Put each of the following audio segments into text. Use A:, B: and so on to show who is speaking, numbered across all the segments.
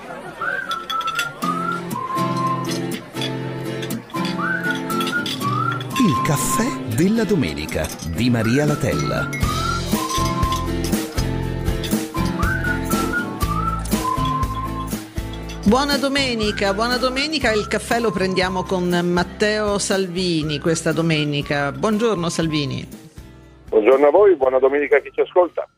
A: Il caffè della domenica di Maria Latella.
B: Buona domenica, il caffè lo prendiamo con Matteo Salvini questa domenica. Buongiorno Salvini.
C: Buongiorno a voi, buona domenica a chi ci ascolta.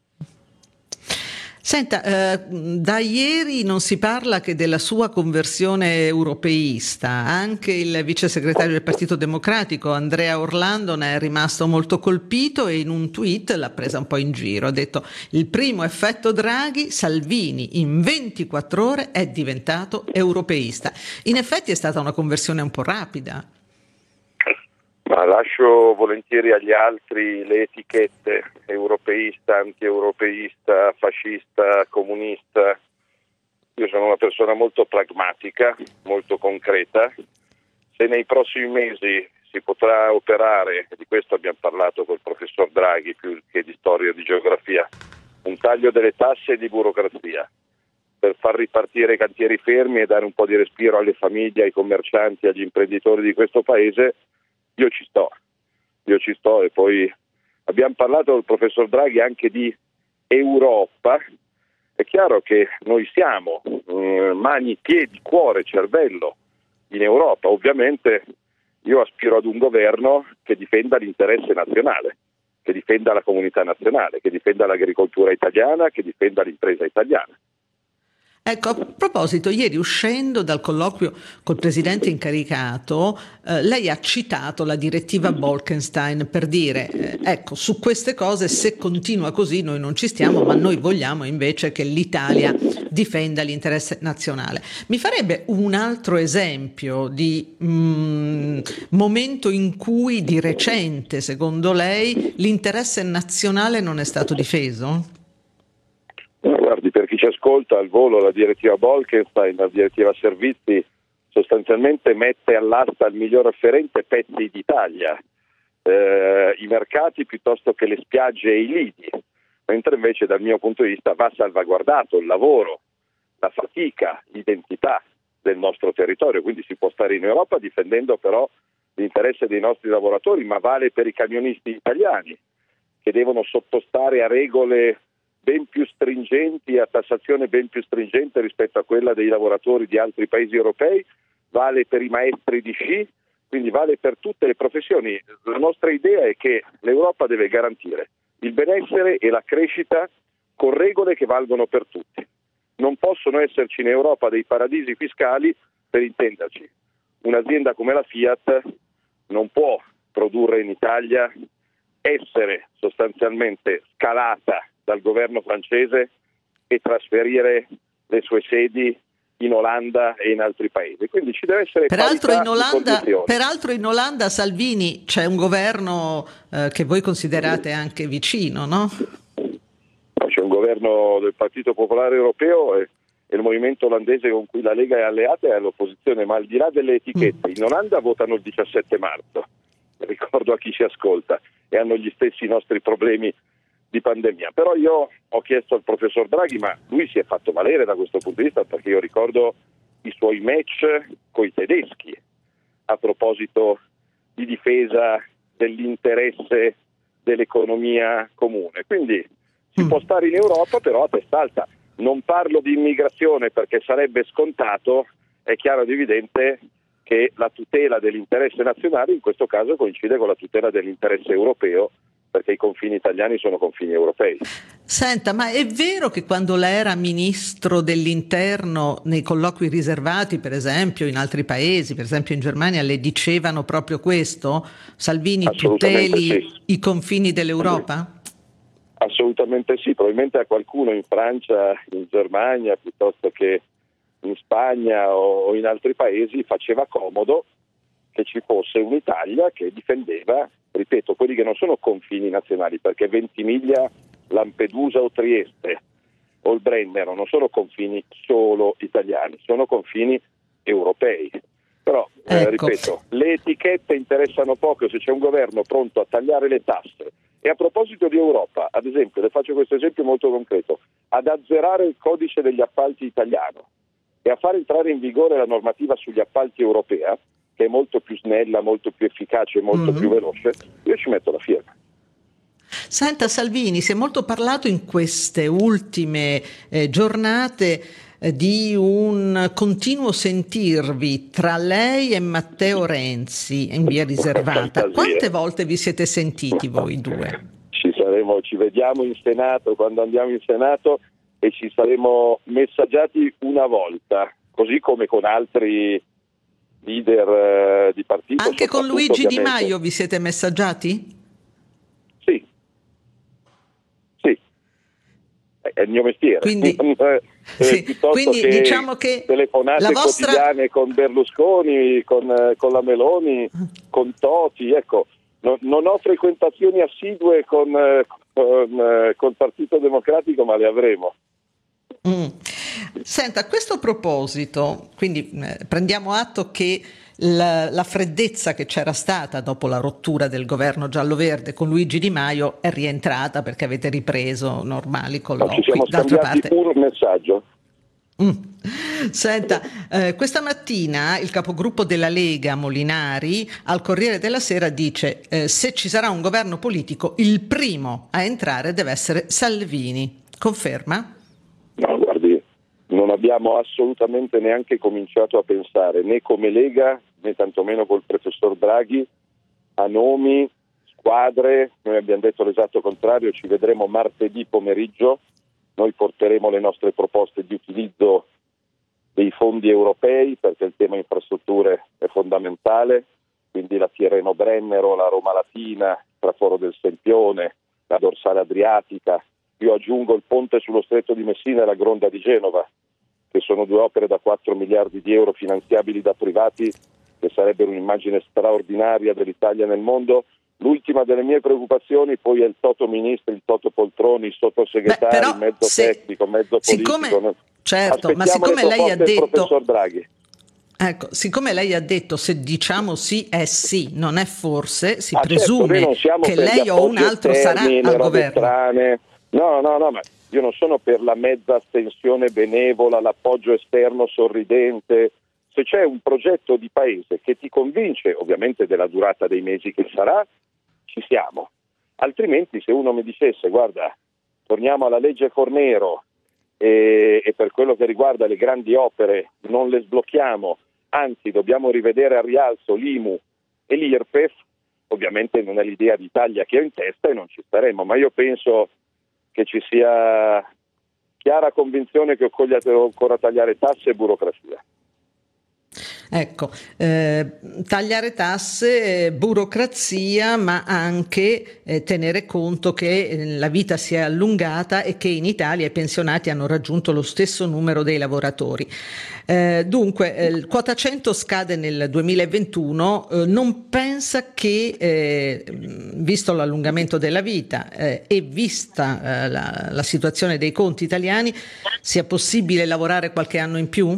B: Senta, da ieri non si parla che della sua conversione europeista. Anche il vice segretario del Partito Democratico, Andrea Orlando, ne è rimasto molto colpito e in un tweet l'ha presa un po' in giro. Ha detto: il primo effetto Draghi, Salvini in 24 ore è diventato europeista. In effetti è stata una conversione un po' rapida.
C: Ma lascio volentieri agli altri le etichette: europeista, anti-europeista, fascista, comunista. Io sono una persona molto pragmatica, molto concreta. Se nei prossimi mesi si potrà operare, e di questo abbiamo parlato col professor Draghi più che di storia e di geografia, un taglio delle tasse e di burocrazia per far ripartire i cantieri fermi e dare un po' di respiro alle famiglie, ai commercianti, agli imprenditori di questo paese, io ci sto. E poi abbiamo parlato col professor Draghi anche di Europa. È chiaro che noi siamo mani, piedi, cuore, cervello in Europa. Ovviamente io aspiro ad un governo che difenda l'interesse nazionale, che difenda la comunità nazionale, che difenda l'agricoltura italiana, che difenda l'impresa italiana.
B: Ecco, a proposito, ieri uscendo dal colloquio col presidente incaricato, lei ha citato la direttiva Bolkestein per dire, ecco, su queste cose se continua così noi non ci stiamo, ma noi vogliamo invece che l'Italia difenda l'interesse nazionale. Mi farebbe un altro esempio di momento in cui di recente, secondo lei, l'interesse nazionale non è stato difeso?
C: Guardi, per chi ci ascolta al volo, la direttiva Bolkestein, la direttiva servizi, sostanzialmente mette all'asta il miglior offerente pezzi d'Italia, i mercati piuttosto che le spiagge e i lidi, mentre invece dal mio punto di vista va salvaguardato il lavoro, la fatica, l'identità del nostro territorio. Quindi si può stare in Europa difendendo però l'interesse dei nostri lavoratori, ma vale per i camionisti italiani che devono sottostare a regole ben più stringenti, a tassazione ben più stringente rispetto a quella dei lavoratori di altri paesi europei, vale per i maestri di sci, quindi vale per tutte le professioni. La nostra idea è che l'Europa deve garantire il benessere e la crescita con regole che valgono per tutti. Non possono esserci in Europa dei paradisi fiscali, per intenderci. Un'azienda come la Fiat non può produrre in Italia, essere sostanzialmente scalata dal governo francese e trasferire le sue sedi in Olanda e in altri paesi. Quindi ci deve essere
B: peraltro
C: in
B: Olanda Salvini c'è un governo che voi considerate anche vicino, no?
C: C'è un governo del Partito Popolare Europeo e il movimento olandese con cui la Lega è alleata è all'opposizione, ma al di là delle etichette, in Olanda votano il 17 marzo, ricordo a chi ci ascolta, e hanno gli stessi nostri problemi di pandemia. Però io ho chiesto al professor Draghi, ma lui si è fatto valere da questo punto di vista, perché io ricordo i suoi match coi tedeschi a proposito di difesa dell'interesse dell'economia comune. Quindi si può stare in Europa però a testa alta. Non parlo di immigrazione perché sarebbe scontato, è chiaro ed evidente che la tutela dell'interesse nazionale in questo caso coincide con la tutela dell'interesse europeo, perché i confini italiani sono confini europei.
B: Senta, ma è vero che quando lei era ministro dell'interno nei colloqui riservati, per esempio in altri paesi, per esempio in Germania, le dicevano proprio questo? Salvini tuteli
C: sì.
B: I confini dell'Europa?
C: Assolutamente sì, probabilmente a qualcuno in Francia, in Germania, piuttosto che in Spagna o in altri paesi faceva comodo che ci fosse un'Italia che difendeva, ripeto, quelli che non sono confini nazionali, perché Ventimiglia, Lampedusa o Trieste o il Brennero non sono confini solo italiani, sono confini europei. Però, ripeto, le etichette interessano poco se c'è un governo pronto a tagliare le tasse. E a proposito di Europa, ad esempio, le faccio questo esempio molto concreto, ad azzerare il codice degli appalti italiano. e a far entrare in vigore la normativa sugli appalti europea, che è molto più snella, molto più efficace, molto più veloce, io ci metto la firma.
B: Senta Salvini, si è molto parlato in queste ultime giornate di un continuo sentirvi tra lei e Matteo Renzi in via riservata.
C: Fantasia.
B: Quante volte vi siete sentiti voi due?
C: Ci vediamo in Senato quando andiamo in Senato e ci saremo messaggiati una volta, così come con altri leader di partito.
B: Anche con Luigi Di
C: ovviamente.
B: Maio vi siete messaggiati?
C: Sì, è il mio mestiere.
B: Quindi,
C: Piuttosto che
B: diciamo che
C: telefonate
B: la vostra...
C: quotidiane con Berlusconi, con la Meloni, con Toti, ecco. Non ho frequentazioni assidue col Partito Democratico, ma le avremo.
B: Senta, a questo proposito, quindi prendiamo atto che la freddezza che c'era stata dopo la rottura del governo giallo-verde con Luigi Di Maio è rientrata perché avete ripreso normali colloqui.
C: Ci siamo scambiati un messaggio.
B: Senta, questa mattina il capogruppo della Lega Molinari al Corriere della Sera dice se ci sarà un governo politico il primo a entrare deve essere Salvini. Conferma?
C: No, guardi, non abbiamo assolutamente neanche cominciato a pensare né come Lega né tantomeno col professor Draghi a nomi, squadre. Noi abbiamo detto l'esatto contrario, ci vedremo martedì pomeriggio. Noi porteremo le nostre proposte di utilizzo dei fondi europei perché il tema infrastrutture è fondamentale, quindi la Tirreno Brennero, la Roma Latina, il traforo del Sempione, la dorsale adriatica. Io aggiungo il ponte sullo stretto di Messina e la Gronda di Genova, che sono 2 opere da 4 miliardi di euro finanziabili da privati che sarebbero un'immagine straordinaria dell'Italia nel mondo. L'ultima delle mie preoccupazioni poi è il toto ministri, il toto poltroni, il sottosegretari, mezzo tecnico, mezzo politico.
B: Certo, ma siccome lei ha detto,
C: professor Draghi.
B: Ecco, siccome lei ha detto se diciamo sì è sì, non è forse, si presume che lei o un altro sarà al governo.
C: No, ma io non sono per la mezza astensione benevola, l'appoggio esterno sorridente. Se c'è un progetto di paese che ti convince, ovviamente della durata dei mesi che sarà, ci siamo. Altrimenti se uno mi dicesse guarda, torniamo alla legge Fornero e per quello che riguarda le grandi opere non le sblocchiamo, anzi dobbiamo rivedere al rialzo l'IMU e l'IRPEF, ovviamente non è l'idea d'Italia che ho in testa e non ci staremo, ma io penso che ci sia chiara convinzione che occorre ancora tagliare tasse e burocrazia.
B: Ecco, tagliare tasse, burocrazia, ma anche tenere conto che la vita si è allungata e che in Italia i pensionati hanno raggiunto lo stesso numero dei lavoratori. Dunque, quota 100 scade nel 2021, non pensa che, visto l'allungamento della vita e vista la situazione dei conti italiani, sia possibile lavorare qualche anno in più?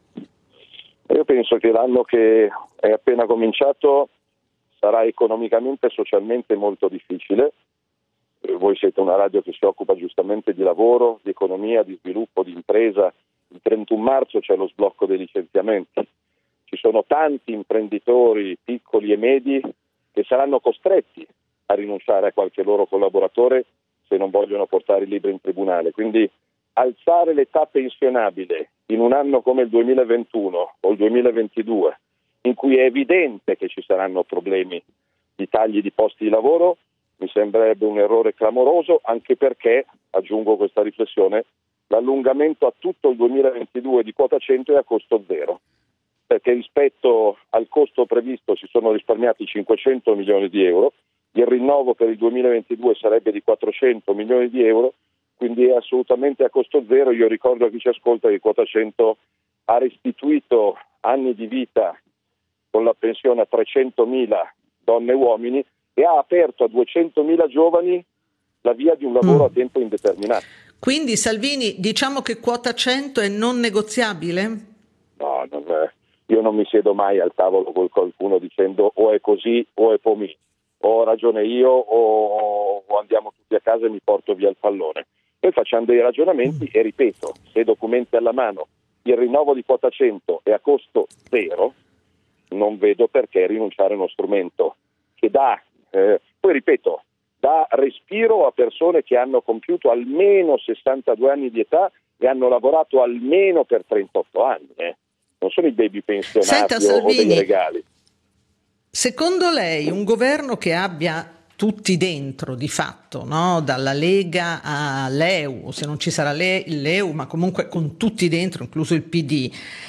C: Io penso che l'anno che è appena cominciato sarà economicamente e socialmente molto difficile. Voi siete una radio che si occupa giustamente di lavoro, di economia, di sviluppo, di impresa. Il 31 marzo c'è lo sblocco dei licenziamenti. Ci sono tanti imprenditori piccoli e medi che saranno costretti a rinunciare a qualche loro collaboratore se non vogliono portare i libri in tribunale. Quindi alzare l'età pensionabile in un anno come il 2021 o il 2022, in cui è evidente che ci saranno problemi di tagli di posti di lavoro, mi sembrerebbe un errore clamoroso, anche perché, aggiungo questa riflessione, l'allungamento a tutto il 2022 di quota 100 è a costo zero, perché rispetto al costo previsto si sono risparmiati 500 milioni di euro, il rinnovo per il 2022 sarebbe di 400 milioni di euro, quindi è assolutamente a costo zero. Io ricordo a chi ci ascolta che quota 100 ha restituito anni di vita con la pensione a 300.000 donne e uomini e ha aperto a 200.000 giovani la via di un lavoro a tempo indeterminato.
B: Quindi Salvini, diciamo che quota 100 è non negoziabile?
C: No, io non mi siedo mai al tavolo con qualcuno dicendo o è così o è pomì, o ho ragione io o andiamo tutti a casa e mi porto via il pallone. Noi facciamo dei ragionamenti e ripeto, se documenti alla mano il rinnovo di quota 100 è a costo zero, non vedo perché rinunciare a uno strumento che dà, poi ripeto, dà respiro a persone che hanno compiuto almeno 62 anni di età e hanno lavorato almeno per 38 anni. Non sono i baby pensionati.
B: Senta, Salvini,
C: o dei regali.
B: Secondo lei un governo che abbia tutti dentro di fatto, no? Dalla Lega all'EU, se non ci sarà l'EU, ma comunque con tutti dentro, incluso il PD,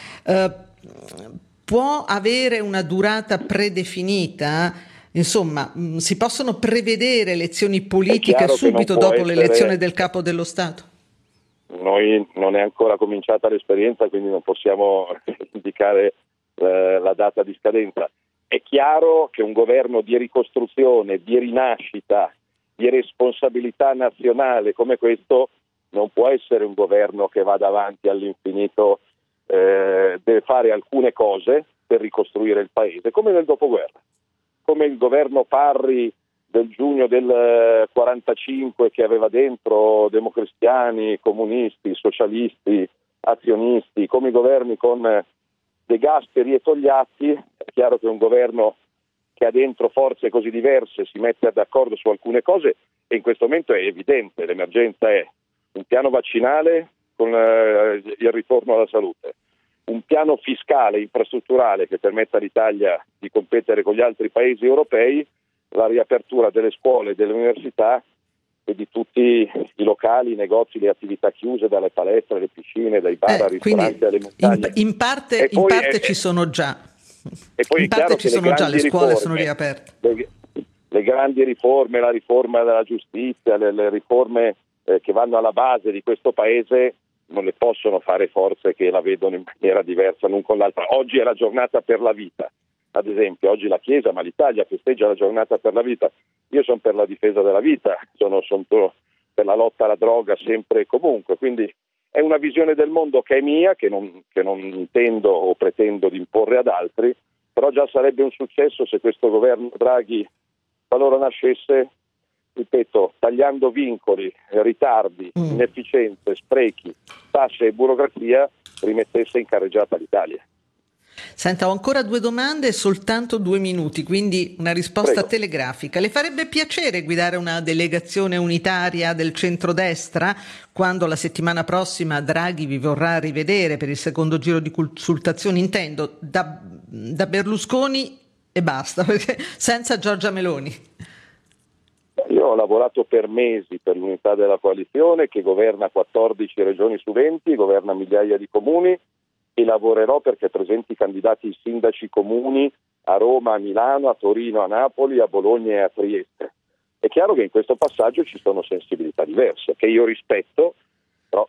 B: può avere una durata predefinita? Insomma, si possono prevedere elezioni politiche subito dopo l'elezione del capo dello Stato?
C: Noi non è ancora cominciata l'esperienza, quindi non possiamo indicare la data di scadenza. È chiaro che un governo di ricostruzione, di rinascita, di responsabilità nazionale come questo non può essere un governo che vada avanti all'infinito, deve fare alcune cose per ricostruire il paese, come nel dopoguerra, come il governo Parri del giugno del 45 che aveva dentro democristiani, comunisti, socialisti, azionisti, come i governi con De Gasperi e Togliatti. È chiaro che un governo che ha dentro forze così diverse si mette d'accordo su alcune cose e in questo momento è evidente, l'emergenza è un piano vaccinale con il ritorno alla salute, un piano fiscale, infrastrutturale che permetta all'Italia di competere con gli altri paesi europei, la riapertura delle scuole, delle università e di tutti i locali, i negozi, le attività chiuse, dalle palestre, alle piscine, dai bar ai ristoranti, alle montagne.
B: In parte ci sono già.
C: E poi
B: in parte ci sono già, le scuole sono riaperte.
C: Le grandi riforme, la riforma della giustizia, le riforme che vanno alla base di questo paese non le possono fare forze che la vedono in maniera diversa l'un con l'altra. Oggi è la giornata per la vita, ad esempio, oggi la Chiesa, ma l'Italia festeggia la giornata per la vita. Io sono per la difesa della vita, sono per la lotta alla droga sempre e comunque, quindi è una visione del mondo che è mia, che non intendo o pretendo di imporre ad altri, però già sarebbe un successo se questo governo Draghi, qualora nascesse, ripeto, tagliando vincoli, ritardi, inefficienze, sprechi, tasse e burocrazia, rimettesse in carreggiata l'Italia.
B: Senta, ho ancora 2 domande e soltanto 2 minuti, quindi una risposta
C: Prego.
B: telegrafica. Le farebbe piacere guidare una delegazione unitaria del centrodestra quando la settimana prossima Draghi vi vorrà rivedere per il secondo giro di consultazioni, intendo, da Berlusconi e basta, perché senza Giorgia Meloni?
C: Io ho lavorato per mesi per l'unità della coalizione che governa 14 regioni su 20, governa migliaia di comuni, e lavorerò perché presenti candidati sindaci comuni a Roma, a Milano, a Torino, a Napoli, a Bologna e a Trieste. È chiaro che in questo passaggio ci sono sensibilità diverse, che io rispetto, però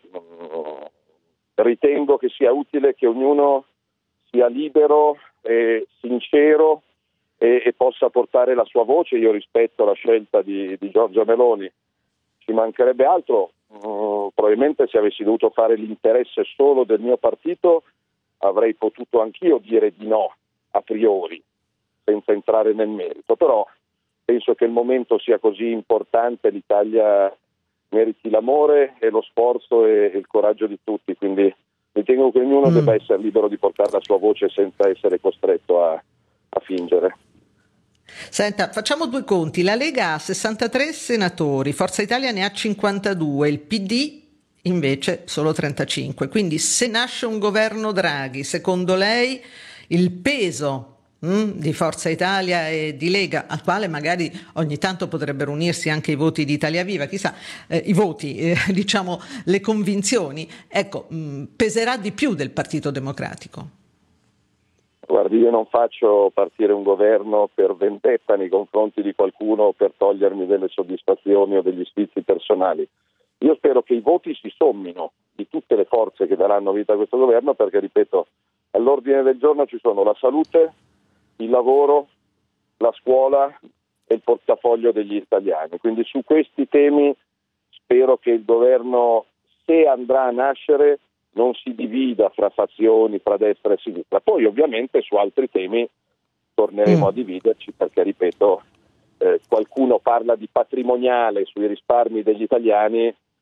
C: ritengo che sia utile che ognuno sia libero e sincero e possa portare la sua voce. Io rispetto la scelta di Giorgia Meloni, ci mancherebbe altro. Probabilmente se avessi dovuto fare l'interesse solo del mio partito avrei potuto anch'io dire di no a priori senza entrare nel merito, però penso che il momento sia così importante, l'Italia meriti l'amore e lo sforzo e il coraggio di tutti, quindi ritengo che ognuno debba essere libero di portare la sua voce senza essere costretto a fingere.
B: Senta, facciamo 2 conti. La Lega ha 63 senatori, Forza Italia ne ha 52, il PD invece solo 35. Quindi se nasce un governo Draghi, secondo lei il peso di Forza Italia e di Lega, al quale magari ogni tanto potrebbero unirsi anche i voti di Italia Viva, chissà, i voti, diciamo le convinzioni, ecco, peserà di più del Partito Democratico?
C: Guardi, io non faccio partire un governo per vendetta nei confronti di qualcuno o per togliermi delle soddisfazioni o degli sfizi personali. Io spero che i voti si sommino di tutte le forze che daranno vita a questo governo, perché, ripeto, all'ordine del giorno ci sono la salute, il lavoro, la scuola e il portafoglio degli italiani. Quindi su questi temi spero che il governo, se andrà a nascere, non si divida fra fazioni, fra destra e sinistra. Poi ovviamente su altri temi torneremo a dividerci, perché, ripeto, qualcuno parla di patrimoniale sui risparmi degli italiani,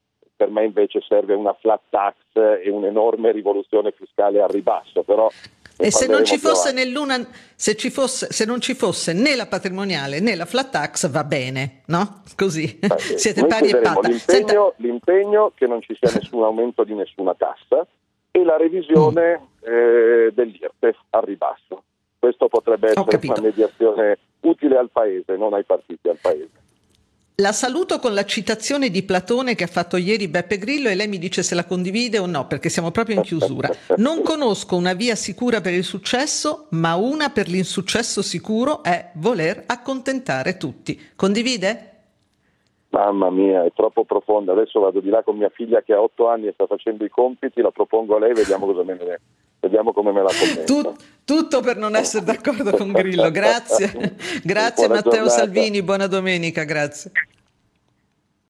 C: per me invece serve una flat tax e un'enorme rivoluzione fiscale al ribasso, però
B: e se non ci fosse se non ci fosse né la patrimoniale né la flat tax va bene, no? Così siete pari e patta.
C: L'impegno che non ci sia nessun aumento di nessuna tassa e la revisione dell'IRPEF al ribasso. Questo potrebbe essere una mediazione utile al Paese, non ai partiti, al Paese.
B: La saluto con la citazione di Platone che ha fatto ieri Beppe Grillo e lei mi dice se la condivide o no, perché siamo proprio in chiusura. Non conosco una via sicura per il successo, ma una per l'insuccesso sicuro è voler accontentare tutti. Condivide?
C: Mamma mia, è troppo profonda. Adesso vado di là con mia figlia che ha 8 anni e sta facendo i compiti, la propongo a lei, vediamo come me la commenta.
B: Tutto per non essere d'accordo con Grillo. Grazie. Grazie Matteo
C: giornata.
B: Salvini, buona domenica, grazie.